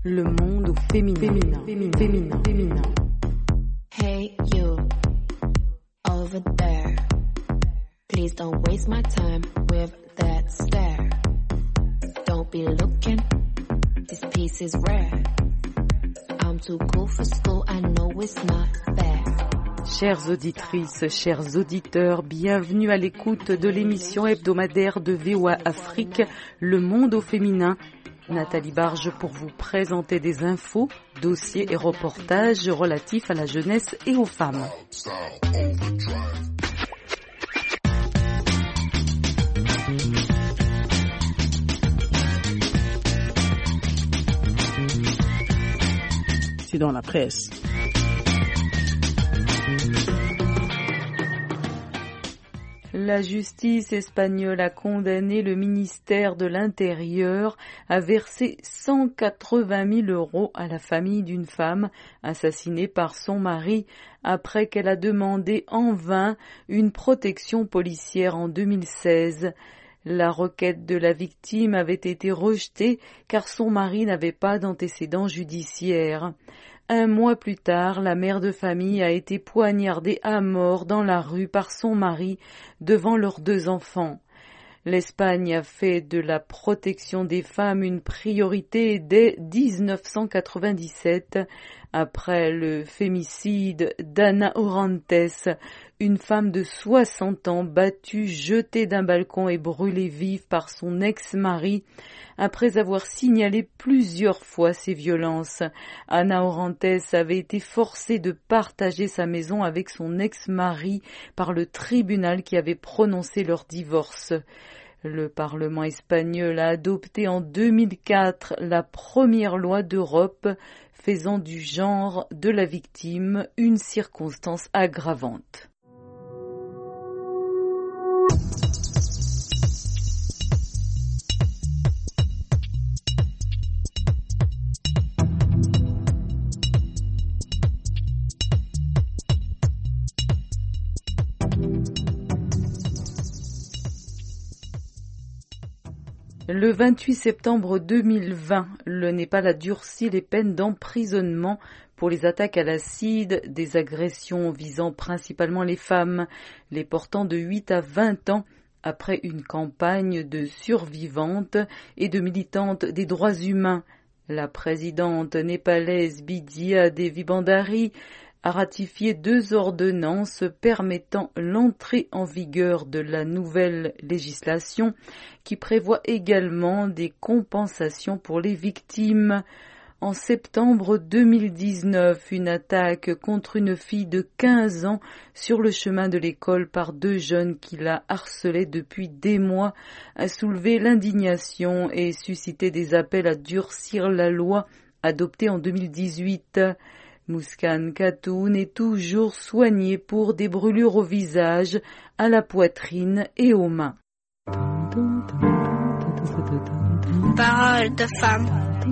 Le monde au féminin. Hey you, over there. Please don't waste my time with that stare. Don't be looking, this piece is rare. I'm too cool for school, I know it's not fair. Chères auditrices, chers auditeurs, bienvenue à l'écoute de l'émission hebdomadaire de VOA Afrique, Le monde au féminin. Nathalie Barge pour vous présenter des infos, dossiers et reportages relatifs à la jeunesse et aux femmes. C'est dans la presse. La justice espagnole a condamné le ministère de l'Intérieur à verser 180 000 € à la famille d'une femme assassinée par son mari après qu'elle a demandé en vain une protection policière en 2016. La requête de la victime avait été rejetée car son mari n'avait pas d'antécédents judiciaires. Un mois plus tard, la mère de famille a été poignardée à mort dans la rue par son mari devant leurs 2 enfants. L'Espagne a fait de la protection des femmes une priorité dès 1997, après le fémicide d'Ana Orantes, une femme de 60 ans battue, jetée d'un balcon et brûlée vive par son ex-mari, après avoir signalé plusieurs fois ces violences. Ana Orantes avait été forcée de partager sa maison avec son ex-mari par le tribunal qui avait prononcé leur divorce. Le Parlement espagnol a adopté en 2004 la première loi d'Europe faisant du genre de la victime une circonstance aggravante. Le 28 septembre 2020, le Népal a durci les peines d'emprisonnement pour les attaques à l'acide, des agressions visant principalement les femmes, les portant de 8 à 20 ans, après une campagne de survivantes et de militantes des droits humains. La présidente népalaise Bidya Devi Bhandari a ratifié 2 ordonnances permettant l'entrée en vigueur de la nouvelle législation qui prévoit également des compensations pour les victimes. En septembre 2019, une attaque contre une fille de 15 ans sur le chemin de l'école par 2 jeunes qui la harcelaient depuis des mois a soulevé l'indignation et suscité des appels à durcir la loi adoptée en 2018. Muskan Khatoun est toujours soignée pour des brûlures au visage, à la poitrine et aux mains. Parole de femme.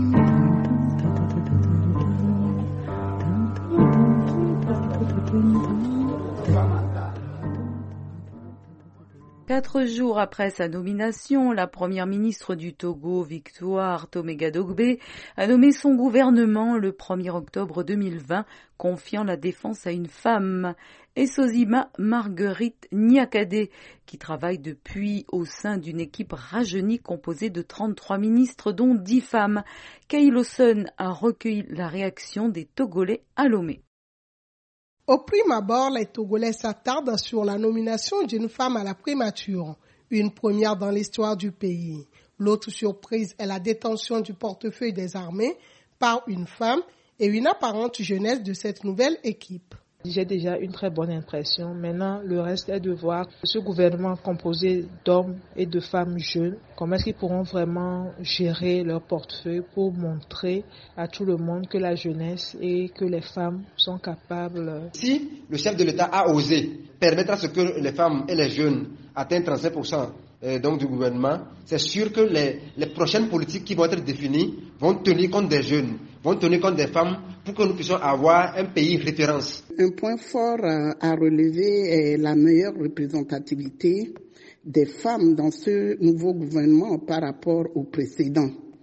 4 jours après sa nomination, la première ministre du Togo, Victoire Toméga-Dogbe, a nommé son gouvernement le 1er octobre 2020, confiant la défense à une femme, Essozima Marguerite Niakade, qui travaille depuis au sein d'une équipe rajeunie composée de 33 ministres, dont 10 femmes. Kay Lawson a recueilli la réaction des Togolais à Lomé. Au prime abord, les Togolais s'attardent sur la nomination d'une femme à la primature, une première dans l'histoire du pays. L'autre surprise est la détention du portefeuille des armées par une femme et une apparente jeunesse de cette nouvelle équipe. J'ai déjà une très bonne impression. Maintenant, le reste est de voir ce gouvernement composé d'hommes et de femmes jeunes, comment est-ce qu'ils pourront vraiment gérer leur portefeuille pour montrer à tout le monde que la jeunesse et que les femmes sont capables. Si le chef de l'État a osé permettre à ce que les femmes et les jeunes atteignent 35% donc du gouvernement, c'est sûr que les prochaines politiques qui vont être définies vont tenir compte des jeunes, vont tenir compte des femmes pour que nous puissions avoir un pays référence. Un point fort à relever est la meilleure représentativité des femmes dans ce nouveau gouvernement par rapport au précédent.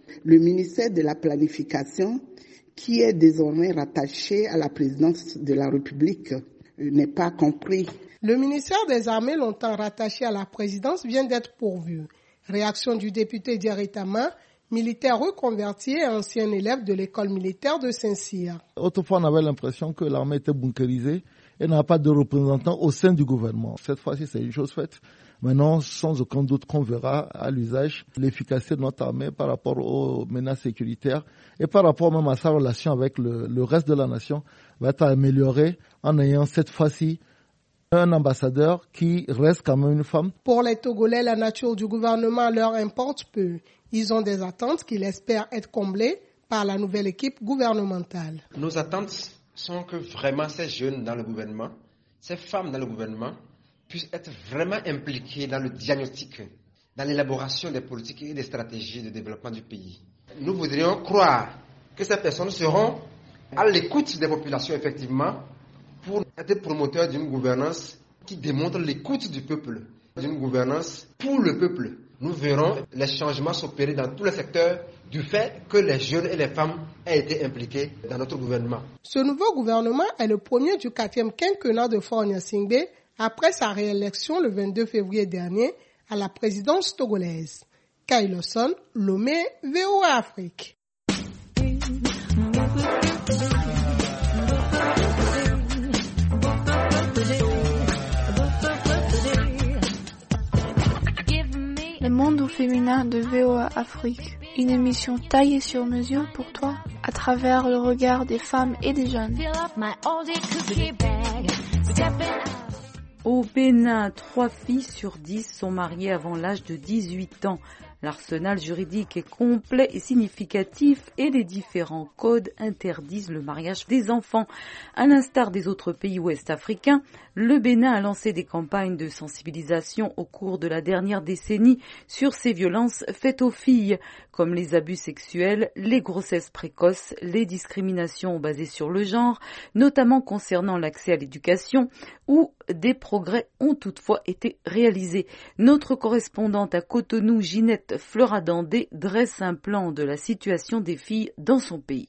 Le ministère de la Planification, qui est désormais rattaché à la présidence de la République, n'est pas compris. Le ministère des Armées, longtemps rattaché à la présidence, vient d'être pourvu. Réaction du député Diaritama, militaire reconverti et ancien élève de l'école militaire de Saint-Cyr. Autrefois, on avait l'impression que l'armée était bunkérisée et n'a pas de représentants au sein du gouvernement. Cette fois-ci, c'est une chose faite. Maintenant, sans aucun doute qu'on verra à l'usage l'efficacité de notre armée par rapport aux menaces sécuritaires et par rapport même à sa relation avec le reste de la nation va être améliorée en ayant cette fois-ci un ambassadeur qui reste quand même une femme. Pour les Togolais, la nature du gouvernement leur importe peu. Ils ont des attentes qu'ils espèrent être comblées par la nouvelle équipe gouvernementale. Nos attentes sont que vraiment ces jeunes dans le gouvernement, ces femmes dans le gouvernement, puissent être vraiment impliquées dans le diagnostic, dans l'élaboration des politiques et des stratégies de développement du pays. Nous voudrions croire que ces personnes seront à l'écoute des populations, effectivement, pour être promoteurs d'une gouvernance qui démontre l'écoute du peuple, d'une gouvernance pour le peuple. Nous verrons les changements s'opérer dans tous les secteurs du fait que les jeunes et les femmes aient été impliqués dans notre gouvernement. Ce nouveau gouvernement est le premier du 4e quinquennat de Faure Gnassingbé après sa réélection le 22 février dernier à la présidence togolaise. Kyle Son, Lomé, VOA Afrique. Le monde au féminin de VOA Afrique, une émission taillée sur mesure pour toi à travers le regard des femmes et des jeunes. Au Bénin, 3 filles sur 10 sont mariées avant l'âge de 18 ans. L'arsenal juridique est complet et significatif et les différents codes interdisent le mariage des enfants. À l'instar des autres pays ouest-africains, le Bénin a lancé des campagnes de sensibilisation au cours de la dernière décennie sur ces violences faites aux filles, comme les abus sexuels, les grossesses précoces, les discriminations basées sur le genre, notamment concernant l'accès à l'éducation, où des progrès ont toutefois été réalisés. Notre correspondante à Cotonou, Ginette Fleuradandé, dresse un plan de la situation des filles dans son pays.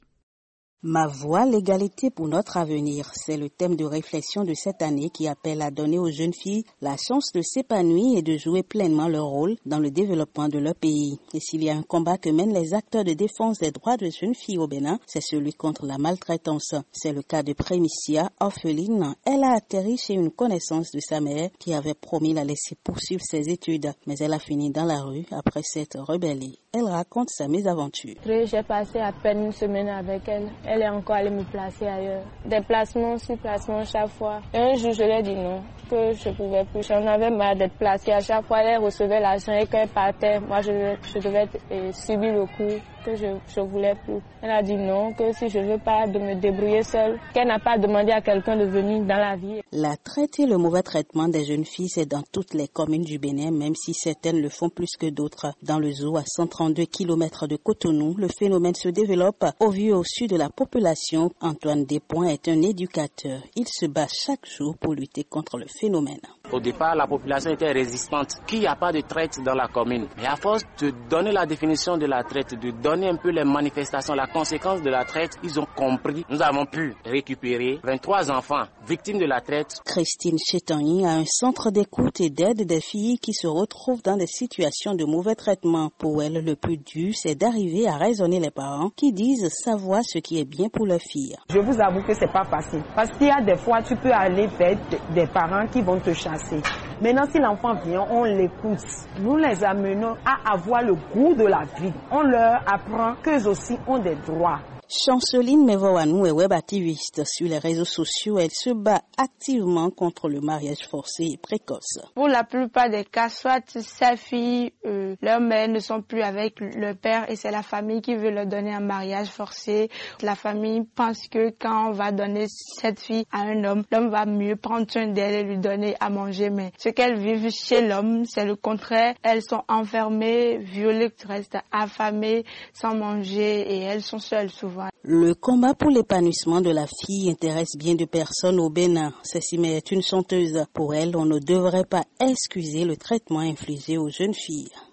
Ma voix, l'égalité pour notre avenir, c'est le thème de réflexion de cette année qui appelle à donner aux jeunes filles la chance de s'épanouir et de jouer pleinement leur rôle dans le développement de leur pays. Et s'il y a un combat que mènent les acteurs de défense des droits des jeunes filles au Bénin, c'est celui contre la maltraitance. C'est le cas de Prémicia, orpheline. Elle a atterri chez une connaissance de sa mère qui avait promis la laisser poursuivre ses études, mais elle a fini dans la rue après s'être rebellée. Elle raconte sa mésaventure. J'ai passé à peine une semaine avec elle. Elle est encore allée me placer ailleurs. Des placements sur placements chaque fois. Et un jour, je lui ai dit non, que je pouvais plus. J'en avais marre d'être placée. À chaque fois, elle recevait l'argent et qu'elle partait, moi, je devais subir le coup, que je voulais plus. Elle a dit non, que si je veux pas de me débrouiller seule, qu'elle n'a pas demandé à quelqu'un de venir dans la vie. La traite et le mauvais traitement des jeunes filles, c'est dans toutes les communes du Bénin, même si certaines le font plus que d'autres. Dans le zoo à 132 km de Cotonou, le phénomène se développe au vu et au su de la population. Antoine Despoints est un éducateur. Il se bat chaque jour pour lutter contre le phénomène. Au départ, la population était résistante, qu'il n'y a pas de traite dans la commune. Mais à force de donner la définition de la traite, de donner un peu les manifestations, la conséquence de la traite, ils ont compris. Nous avons pu récupérer 23 enfants victimes de la traite. Christine Chétagny a un centre d'écoute et d'aide des filles qui se retrouvent dans des situations de mauvais traitement. Pour elle, le plus dur, c'est d'arriver à raisonner les parents qui disent savoir ce qui est bien pour leur fille. Je vous avoue que c'est pas facile. Parce qu'il y a des fois, tu peux aller vers des parents qui vont te chasser. Maintenant, si l'enfant vient, on l'écoute. Nous les amenons à avoir le goût de la vie. On leur apprend qu'eux aussi ont des droits. Chanceline Mevoanou est web activiste sur les réseaux sociaux. Elle se bat activement contre le mariage forcé et précoce. Pour la plupart des cas, soit ces filles, leurs mères ne sont plus avec le père et c'est la famille qui veut leur donner un mariage forcé. La famille pense que quand on va donner cette fille à un homme, l'homme va mieux prendre soin d'elle et lui donner à manger. Mais ce qu'elles vivent chez l'homme, c'est le contraire. Elles sont enfermées, violées, restent affamées, sans manger et elles sont seules souvent. Le combat pour l'épanouissement de la fille intéresse bien de personnes au Bénin. Cécimé est une chanteuse. Pour elle, on ne devrait pas excuser le traitement infligé aux jeunes filles.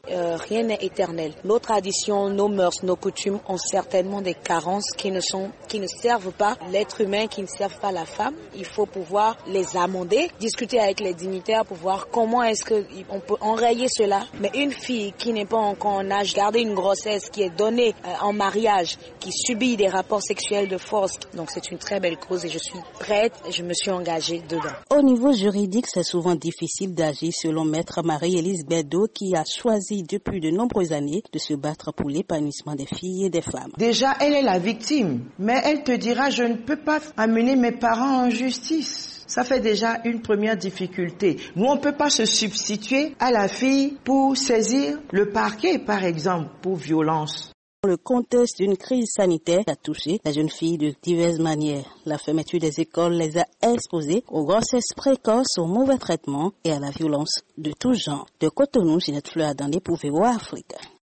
rien n'est éternel. Nos traditions, nos mœurs, nos coutumes ont certainement des carences qui ne servent pas l'être humain, qui ne servent pas la femme. Il faut pouvoir les amender, discuter avec les dignitaires pour voir comment est-ce qu'on peut enrayer cela. Mais une fille qui n'est pas encore en âge de garder une grossesse, qui est donnée en mariage, qui subit des rapports sexuels de force, donc c'est une très belle cause et je suis prête, je me suis engagée dedans. Au niveau juridique, c'est souvent difficile d'agir selon Maître Marie-Élise Berdo qui a choisi depuis de nombreuses années de se battre pour l'épanouissement des filles et des femmes. Déjà, elle est la victime, mais elle te dira je ne peux pas amener mes parents en justice. Ça fait déjà une première difficulté. Nous, on ne peut pas se substituer à la fille pour saisir le parquet, par exemple, pour violence. Le contexte d'une crise sanitaire a touché les jeunes filles de diverses manières. La fermeture des écoles les a exposées aux grossesses précoces, au mauvais traitement et à la violence de tout genre. De Cotonou, Ginette Fleur Adandé pour VOA Afrique.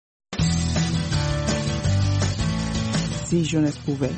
Si jeunesse pouvait.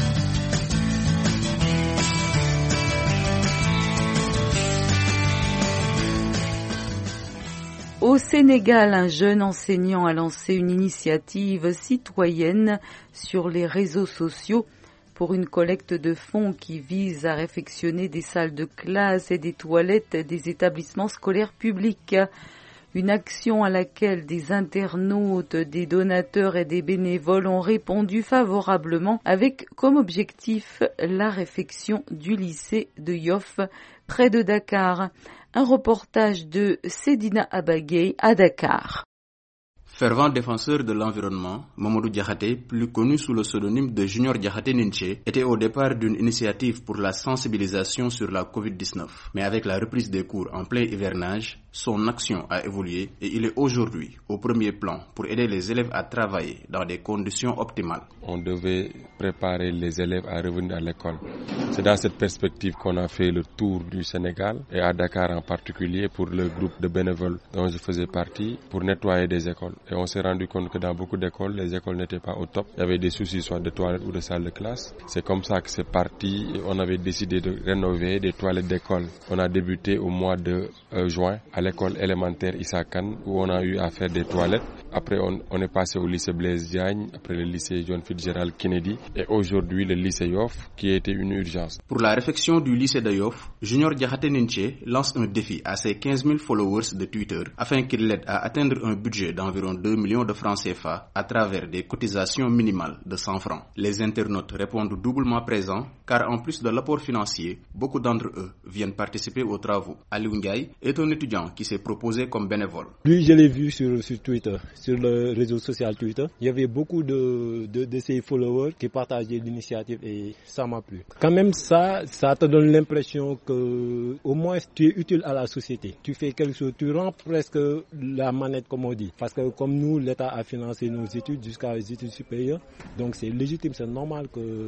Au Sénégal, un jeune enseignant a lancé une initiative citoyenne sur les réseaux sociaux pour une collecte de fonds qui vise à réfectionner des salles de classe et des toilettes des établissements scolaires publics. Une action à laquelle des internautes, des donateurs et des bénévoles ont répondu favorablement avec comme objectif la réfection du lycée de Yoff près de Dakar. Un reportage de Sedina Abagay à Dakar. Fervent défenseur de l'environnement, Mamadou Diakhaté, plus connu sous le pseudonyme de Junior Diakhaté Ninché, était au départ d'une initiative pour la sensibilisation sur la Covid-19. Mais avec la reprise des cours en plein hivernage, son action a évolué et il est aujourd'hui au premier plan pour aider les élèves à travailler dans des conditions optimales. On devait préparer les élèves à revenir à l'école. C'est dans cette perspective qu'on a fait le tour du Sénégal et à Dakar en particulier pour le groupe de bénévoles dont je faisais partie pour nettoyer des écoles. Et on s'est rendu compte que dans beaucoup d'écoles, les écoles n'étaient pas au top. Il y avait des soucis soit de toilettes ou de salles de classe. C'est comme ça que c'est parti et on avait décidé de rénover des toilettes d'école. On a débuté au mois de juin à l'école élémentaire Issa Kane où on a eu à faire des toilettes. Après, on est passé au lycée Blaise Diagne, après le lycée John Fitzgerald Kennedy et aujourd'hui le lycée Yoff qui a été une urgence. Pour la réfection du lycée de Yoff, Junior Diakhaté Ninché lance un défi à ses 15 000 followers de Twitter afin qu'il l'aide à atteindre un budget d'environ 2 millions de francs CFA à travers des cotisations minimales de 100 francs. Les internautes répondent doublement présents car en plus de l'apport financier, beaucoup d'entre eux viennent participer aux travaux. Aliou Ndiaye est un étudiant qui s'est proposé comme bénévole. Lui, je l'ai vu sur Twitter, sur le réseau social Twitter. Il y avait beaucoup de ses followers qui partageaient l'initiative et ça m'a plu. Quand même, ça te donne l'impression que au moins tu es utile à la société. Tu fais quelque chose, tu rends presque la manette comme on dit. Parce que comme nous, l'État a financé nos études jusqu'à les études supérieures. Donc c'est légitime, c'est normal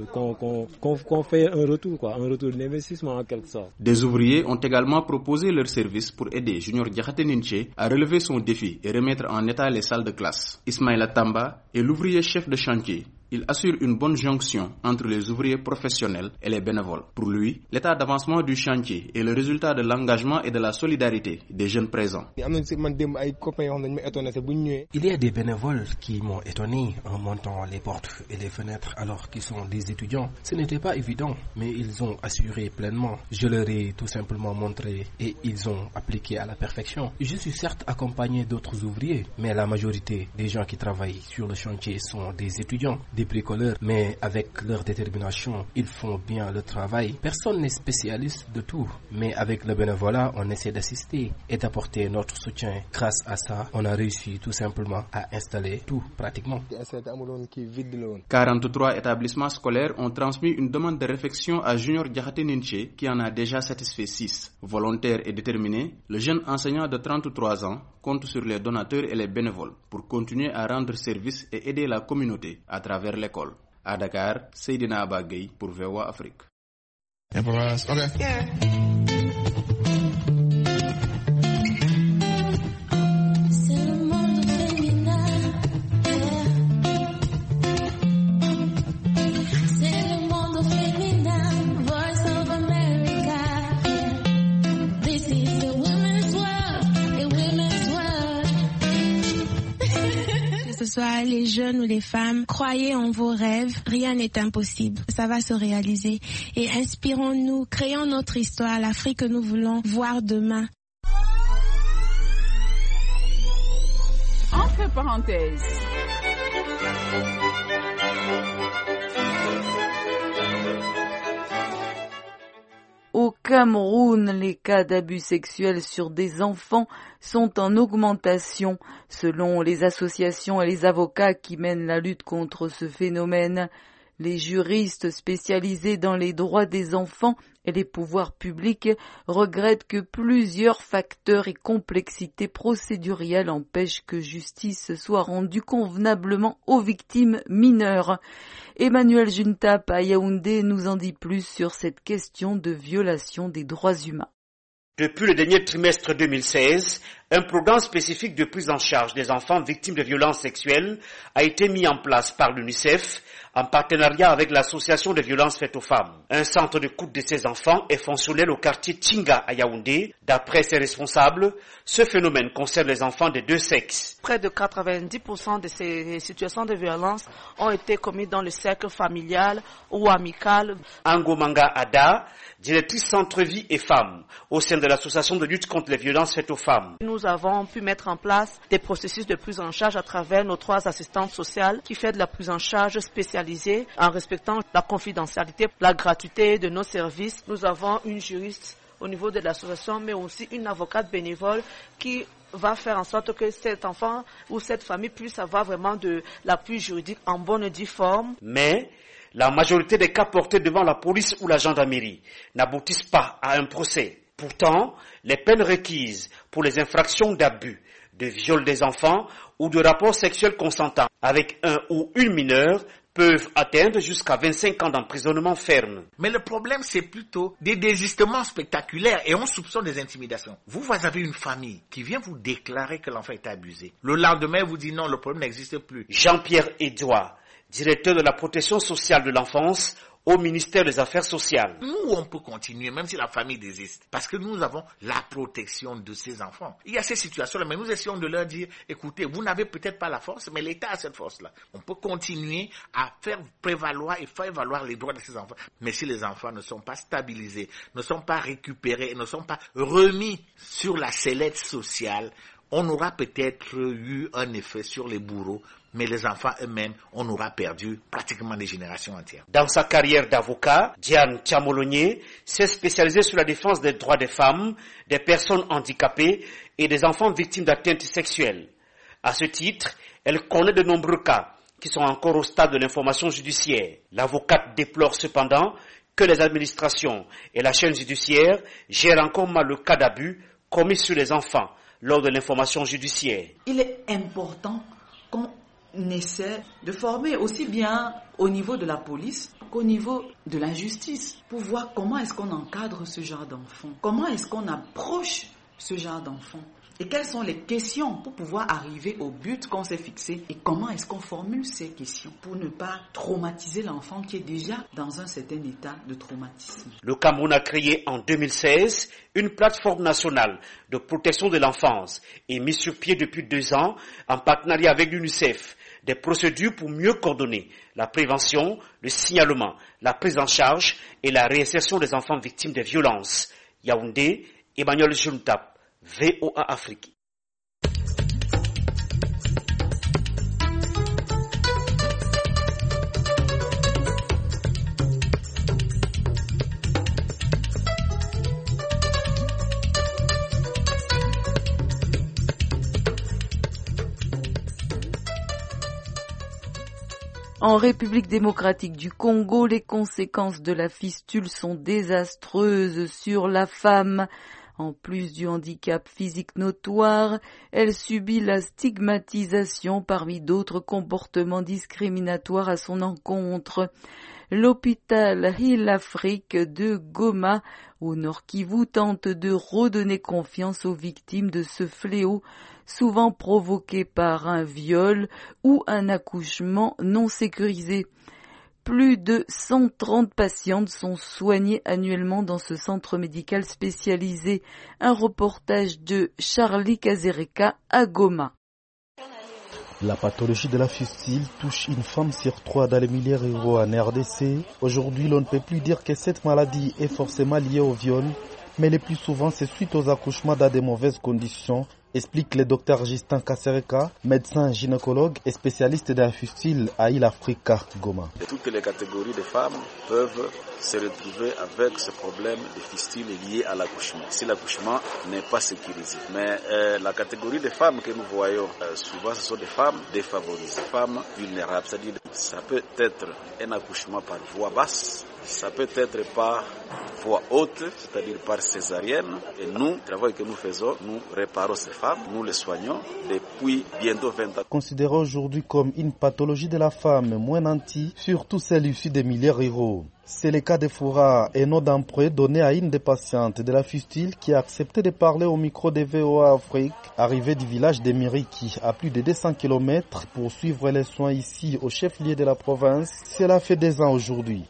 qu'on fait un retour d'investissement en quelque sorte. Des ouvriers ont également proposé leur service pour aider Junior Diakhaté Ninché à relever son défi et remettre en état les salles de classe. Ismaïla Tamba est l'ouvrier chef de chantier. Il assure une bonne jonction entre les ouvriers professionnels et les bénévoles. Pour lui, l'état d'avancement du chantier est le résultat de l'engagement et de la solidarité des jeunes présents. Il y a des bénévoles qui m'ont étonné en montant les portes et les fenêtres alors qu'ils sont des étudiants. Ce n'était pas évident, mais ils ont assuré pleinement. Je leur ai tout simplement montré et ils ont appliqué à la perfection. Je suis certes accompagné d'autres ouvriers, mais la majorité des gens qui travaillent sur le chantier sont des étudiants, des bricoleurs, mais avec leur détermination, ils font bien le travail. Personne n'est spécialiste de tout, mais avec le bénévolat, on essaie d'assister et d'apporter notre soutien. Grâce à ça, on a réussi tout simplement à installer tout, pratiquement. 43 établissements scolaires ont transmis une demande de réfection à Junior Diakhaté Ninché qui en a déjà satisfait 6. Volontaire et déterminé, le jeune enseignant de 33 ans compte sur les donateurs et les bénévoles pour continuer à rendre service et aider la communauté à travers l'école. À Dakar, Seydina Abagay pour VOA Afrique. ce soit les jeunes ou les femmes, croyez en vos rêves, rien n'est impossible, ça va se réaliser. Et inspirons-nous, créons notre histoire, l'Afrique que nous voulons voir demain. Entre parenthèses. Au Cameroun, les cas d'abus sexuels sur des enfants sont en augmentation, selon les associations et les avocats qui mènent la lutte contre ce phénomène. Les juristes spécialisés dans les droits des enfants et les pouvoirs publics regrettent que plusieurs facteurs et complexités procédurielles empêchent que justice soit rendue convenablement aux victimes mineures. Emmanuel Juntap à Yaoundé nous en dit plus sur cette question de violation des droits humains. Depuis le dernier trimestre 2016, un programme spécifique de prise en charge des enfants victimes de violences sexuelles a été mis en place par l'UNICEF en partenariat avec l'association de violences faites aux femmes. Un centre d'écoute de ces enfants est fonctionnel au quartier Tinga à Yaoundé. D'après ses responsables, ce phénomène concerne les enfants des deux sexes. Près de 90% de ces situations de violence ont été commises dans le cercle familial ou amical. Angomanga Ada, directrice Centre-Vie et Femmes, au sein de l'association de lutte contre les violences faites aux femmes. Nous avons pu mettre en place des processus de prise en charge à travers nos 3 assistantes sociales qui font de la prise en charge spécialisée en respectant la confidentialité, la gratuité de nos services. Nous avons une juriste au niveau de l'association, mais aussi une avocate bénévole qui va faire en sorte que cet enfant ou cette famille puisse avoir vraiment de l'appui juridique en bonne et due forme. Mais la majorité des cas portés devant la police ou la gendarmerie n'aboutissent pas à un procès. Pourtant, les peines requises pour les infractions d'abus, de viol des enfants ou de rapports sexuels consentants avec un ou une mineure peuvent atteindre jusqu'à 25 ans d'emprisonnement ferme. Mais le problème, c'est plutôt des désistements spectaculaires et on soupçonne des intimidations. Vous avez une famille qui vient vous déclarer que l'enfant est abusé. Le lendemain, vous dit non, le problème n'existe plus. Jean-Pierre Edouard, directeur de la protection sociale de l'enfance au ministère des Affaires sociales. Nous, on peut continuer, même si la famille désiste, parce que nous avons la protection de ces enfants. Il y a ces situations-là, mais nous essayons de leur dire, écoutez, vous n'avez peut-être pas la force, mais l'État a cette force-là. On peut continuer à faire prévaloir et faire valoir les droits de ces enfants. Mais si les enfants ne sont pas stabilisés, ne sont pas récupérés, ne sont pas remis sur la sellette sociale, on aura peut-être eu un effet sur les bourreaux, mais les enfants eux-mêmes, on aura perdu pratiquement des générations entières. Dans sa carrière d'avocat, Diane Chamolonier s'est spécialisée sur la défense des droits des femmes, des personnes handicapées et des enfants victimes d'atteintes sexuelles. À ce titre, elle connaît de nombreux cas qui sont encore au stade de l'information judiciaire. L'avocate déplore cependant que les administrations et la chaîne judiciaire gèrent encore mal le cas d'abus commis sur les enfants lors de l'information judiciaire. Il est important qu'on essaie de former aussi bien au niveau de la police qu'au niveau de la justice pour voir comment est-ce qu'on encadre ce genre d'enfants, comment est-ce qu'on approche ce genre d'enfants et quelles sont les questions pour pouvoir arriver au but qu'on s'est fixé et comment est-ce qu'on formule ces questions pour ne pas traumatiser l'enfant qui est déjà dans un certain état de traumatisme. Le Cameroun a créé en 2016 une plateforme nationale de protection de l'enfance et mis sur pied depuis 2 ans en partenariat avec l'UNICEF des procédures pour mieux coordonner la prévention, le signalement, la prise en charge et la réinsertion des enfants victimes de violences. Yaoundé, Emmanuel Juntap, VOA Afrique. En République démocratique du Congo, les conséquences de la fistule sont désastreuses sur la femme. En plus du handicap physique notoire, elle subit la stigmatisation parmi d'autres comportements discriminatoires à son encontre. L'hôpital Hill Afrique de Goma, au Nord Kivu, tente de redonner confiance aux victimes de ce fléau, souvent provoqué par un viol ou un accouchement non sécurisé. Plus de 130 patientes sont soignées annuellement dans ce centre médical spécialisé. Un reportage de Charlie Kazereka à Goma. La pathologie de la fistule touche une femme sur 3 dans les milliers ruraux en RDC. Aujourd'hui, l'on ne peut plus dire que cette maladie est forcément liée au viol, mais le plus souvent c'est suite aux accouchements dans de mauvaises conditions, explique le docteur Justin Kasereka, médecin gynécologue et spécialiste de la fistule à Île Africa, Goma. Et toutes les catégories de femmes peuvent se retrouver avec ce problème de fistule lié à l'accouchement, si l'accouchement n'est pas sécurisé. Mais la catégorie de femmes que nous voyons, souvent ce sont des femmes défavorisées, femmes vulnérables, c'est-à-dire ça peut être un accouchement par voie basse, ça peut être par voie haute, c'est-à-dire par césarienne. Et nous, le travail que nous faisons, nous réparons ces femmes, nous les soignons depuis bientôt 20 ans. Considérée aujourd'hui comme une pathologie de la femme moins nantie, surtout celle issue des milieux ruraux. C'est le cas de Foura, un nom d'emprunt donné à une des patientes de la fistule qui a accepté de parler au micro de VOA Afrique, arrivée du village de Miriki, à plus de 200 km pour suivre les soins ici au chef-lieu de la province. Cela fait 2 ans aujourd'hui.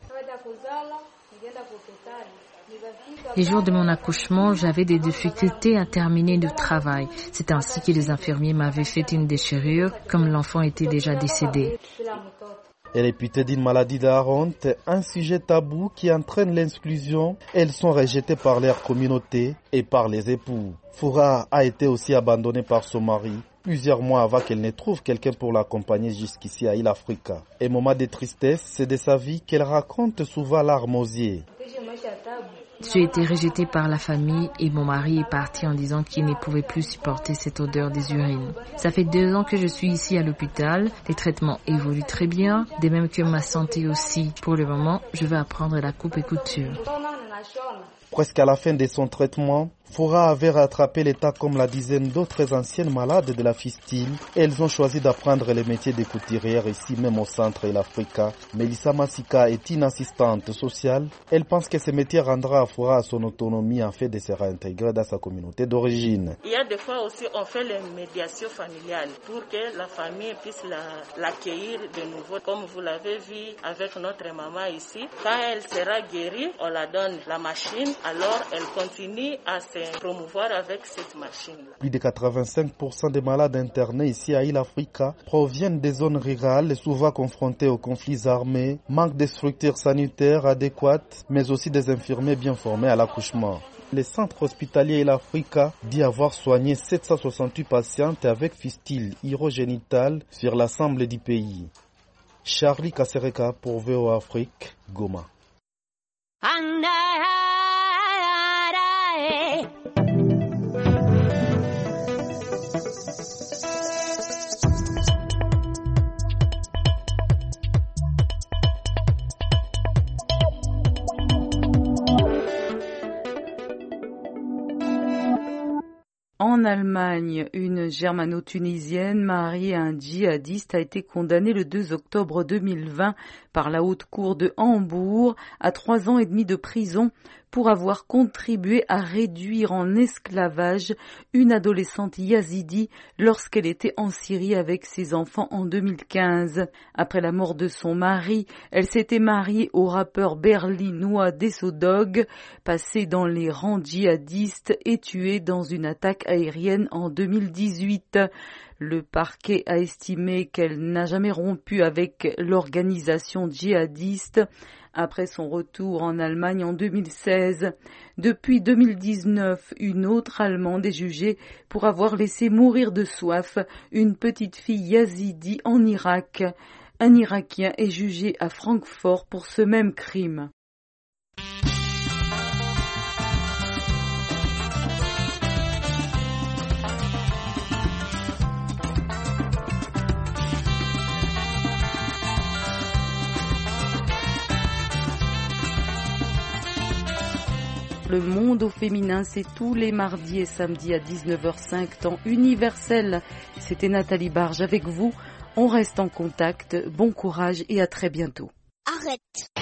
Les jours de mon accouchement, j'avais des difficultés à terminer le travail. C'est ainsi que les infirmiers m'avaient fait une déchirure, comme l'enfant était déjà décédé. Elle est réputée d'une maladie de la honte, un sujet tabou qui entraîne l'exclusion. Elles sont rejetées par leur communauté et par les époux. Foura a été aussi abandonnée par son mari plusieurs mois avant qu'elle ne trouve quelqu'un pour l'accompagner jusqu'ici à Île Africa. Et moment de tristesse, c'est de sa vie qu'elle raconte souvent larmes aux yeux. J'ai été rejetée par la famille et mon mari est parti en disant qu'il ne pouvait plus supporter cette odeur des urines. Ça fait 2 ans que je suis ici à l'hôpital. Les traitements évoluent très bien, de même que ma santé aussi. Pour le moment, je vais apprendre la coupe et couture. Presque à la fin de son traitement, Foura avait rattrapé l'état comme la dizaine d'autres anciennes malades de la fistule. Elles ont choisi d'apprendre le métier de couturière ici même au centre Île Africa. Mélissa Massika est une assistante sociale. Elle pense que ce métier rendra à Foura son autonomie en fait de se réintégrer dans sa communauté d'origine. Il y a des fois aussi on fait les médiations familiales pour que la famille puisse l'accueillir de nouveau. Comme vous l'avez vu avec notre maman ici, quand elle sera guérie, on la donne la machine, alors elle continue à se promouvoir avec cette machine. Plus de 85% des malades internés ici à Île Africa proviennent des zones rurales, souvent confrontées aux conflits armés, manque de structures sanitaires adéquates, mais aussi des infirmiers bien formés à l'accouchement. Le centre hospitalier Île Africa dit avoir soigné 768 patientes avec fistule urogénitale sur l'ensemble du pays. Charlie Kasereka pour VOA Afrique, Goma. En Allemagne, une germano-tunisienne mariée à un djihadiste a été condamnée le 2 octobre 2020 par la Haute Cour de Hambourg à 3 ans et demi de prison pour avoir contribué à réduire en esclavage une adolescente yazidi lorsqu'elle était en Syrie avec ses enfants en 2015. Après la mort de son mari, elle s'était mariée au rappeur berlinois Desodog, passé dans les rangs djihadistes et tué dans une attaque aérienne en 2018. Le parquet a estimé qu'elle n'a jamais rompu avec l'organisation djihadiste après son retour en Allemagne en 2016. Depuis 2019, une autre Allemande est jugée pour avoir laissé mourir de soif une petite fille yazidi en Irak. Un Irakien est jugé à Francfort pour ce même crime. Le monde au féminin, c'est tous les mardis et samedis à 19h05, temps universel. C'était Nathalie Barge avec vous. On reste en contact. Bon courage et à très bientôt. Arrête.